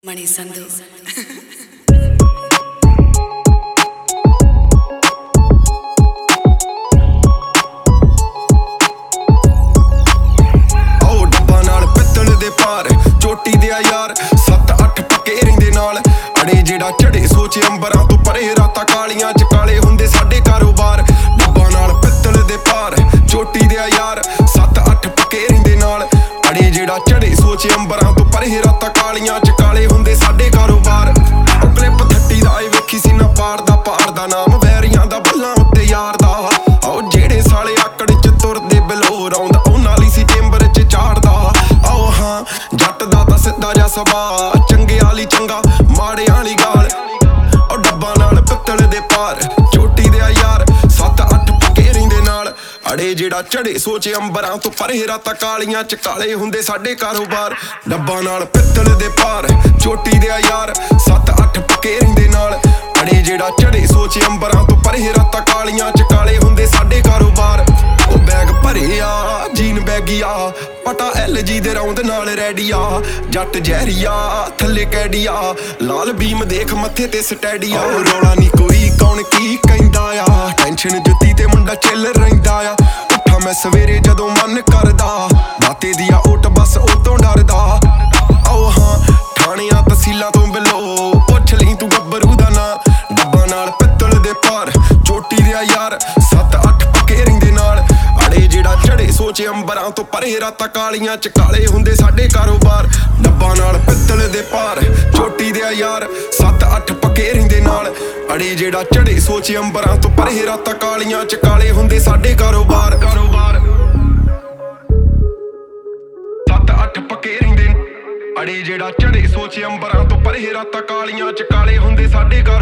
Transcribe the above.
Money Sandhu. ਚੋਟੀ ਦੇ ਯਾਰ 7-8 ਪੱਕੇ ਰਹਿੰਦੇ ਨਾਲ ਅੜੇ ਜਿਹੜਾ ਚੜੇ ਸੋਚ ਅੰਬਰਾਂ ਤੋਂ ਪਰੇ ਰਾਤਾਂ ਕਾਲੀਆਂ ਚ ਕਾਲੇ ਹੁੰਦੇ ਸਾਡੇ ਕਾਰੋਬਾਰ ਡੱਬਾਂ ਨਾਲ ਪਿੱਤਲ ਦੇ ਪਾਰ ਚੋਟੀ ਦੇ ਯਾਰ 7-8 ਪੱਕੇ ਰਹਿੰਦੇ ਨਾਲ ਅੜੇ ਜਿਹੜਾ ਚੜੇ ਸੋਚ ਅੰਬਰਾਂ ਤੋਂ ਪਰੇ ਰਾਤਾਂ ਕਾਲੀਆਂ ਚ ਕਾਲੇ ਹੁੰਦੇ ਸਾਡੇ ਕਾਰੋਬਾਰ ਉਹ ਕਲਿੱਪ 30 ਦਾ ਵੇਖੀ ਸੀ ਨਾ ਪਾਰ ਦਾ ਨਾਮ ਵੈਰੀਆਂ ਦਾ ਬੱਲਾਂ ਉੱਤੇ ਯਾਰ ਦਾ ਆਓ ਜਿਹੜੇ ਸਾਲੇ ਆਕੜ ਚ ਤੁਰਦੇ ਬਲੋਰ ਆਉਂਦਾ ਉਹ ਨਾਲ ਹੀ ਸੀ ਚੇਂਬਰ ਚ ਚਾੜਦਾ ਆਓ ਹਾਂ ਜੱਟ ਦਾ ਤਾਂ ਸਿੱਧਾ ਜਿਹਾ ਸੁਭਾਅ ਚੰਗੇ ਵਾਲੀ ਚੰਗਾ ਮਾੜੇ ਵਾਲੀ ਗਾਲ ਉਹ ਡੱਬਾਂ ਨਾਲ ਪਿੱਤਲ ਦੇ ਪਾਰ ਚੋਟੀ ਦੇ ਯਾਰ 7-8 ਪੱਕੇ ਰਹਿੰਦੇ ਨਾਲ ਅੜੇ ਜਿਹੜਾ ਚੜੇ ਸੋਚੇ ਅੰਬਰਾਂ ਤੋਂ ਪਰੇ ਰਾਤਾਂ ਕਾਲੀਆਂ ਚ ਕਾਲੇ ਹੁੰਦੇ ਸਾਡੇ ਕਾਰੋਬਾਰ ਡੱਬਾਂ ਨਾਲ ਪਿੱਤਲ ਦੇ ਪਾਰ ਚੋਟੀ ਦੇ ਯਾਰ 7-8 ਪੱਕੇ ਰਹਿੰਦੇ ਨਾਲ ਅੜੇ ਜਿਹੜਾ ਚੜੇ ਸੋਚੇ ਅੰਬਰਾਂ ਤੋਂ ਪਰੇ ਰਾਤਾਂ ਕਾਲੀਆਂ ਚ ਕਾਲੇ ਹੁੰਦੇ ਸਾਡੇ ਕਾਰੋਬਾਰ ਉਹ ਬੈਗ ਭਰਿਆ ਜੀਨ ਬੈਗੀਆ ਪਟਾ LG ਦੇ ਰੌਂਦ ਨਾਲ ਰੈਡੀਆ ਜੱਟ ਜਹਿਰੀਆ ਥੱਲੇ ਕੈਡੀਆ ਲਾਲ ਬੀਮ ਦੇਖ ਮੱਥੇ ਤੇ ਸਟੈਡੀਆ ਰੌਲਾ ਨੀ ਕੋਈ ਕੌਣ ਕੀ ਕਹਿੰਦਾ ਆ ਟੈਨਸ਼ਨ ਜੁੱਤੀ ਤੇ ਮੁੰਡਾ ਚਿੱਲ ਰਹਿੰਦਾ ਆ ਉੱਠਾ ਮੈਂ ਸਵੇਰੇ ਜਦੋਂ ਮਨ ਕਰਦਾ ਬਾਤੇ ਦੀ ਆ ਓਟ ਬਸ ਉਹ ਤੋਂ ਡਰਦਾ ਆਓ ਹਾਂ ਥਾਣਿਆਂ ਤਹਿਸੀਲਾਂ ਤੋਂ ਬਿਲੋ ਪੁੱਛ ਲਈ ਤੂੰ ਗੱਭਰੂ ਦਾ ਨਾਂ ਡੱਬਾਂ ਨਾਲ ਪਿੱਤਲ ਦੇ ਪਾਰ ਚੋਟੀ ਦੇ ਯਾਰ 7-8 ਪੱਕੇ ਰਹਿੰਦੇ ਨਾਲ ਅੜੇ ਜਿਹੜਾ ਚੜੇ ਸੋਚੇ ਅੰਬਰਾਂ ਤੋਂ ਪਰੇ ਰਾਤਾਂ ਕਾਲੀਆਂ ਚ ਕਾਲੇ ਹੁੰਦੇ ਸਾਡੇ ਕਾਰੋਬਾਰ ਡੱਬਾਂ ਨਾਲ ਪਿੱਤਲ ਦੇ ਪਾਰ ਚੋਟੀ ਦੇ ਯਾਰ 7-8 ਪੱਕੇ ਰਹਿੰਦੇ ਨਾਲ ਅੜੇ ਜਿਹੜਾ ਚੜੇ ਸੋਚੇ ਅੰਬਰਾਂ ਤੋਂ ਪਰੇ ਰਾਤਾਂ ਕਾਲੀਆਂ ਚ ਕਾਲੇ ਹੁੰਦੇ ਸਾਡੇ ਕਾਰੋਬਾਰ 7-8 ਪੱਕੇ ਰਹਿੰਦੇ ਅੜੇ ਜਿਹੜਾ ਚੜੇ ਸੋਚੇ ਅੰਬਰਾਂ ਤੋਂ ਪਰੇ ਰਾਤਾਂ ਕਾਲੀਆਂ ਚ ਕਾਲੇ ਹੁੰਦੇ ਸਾਡੇ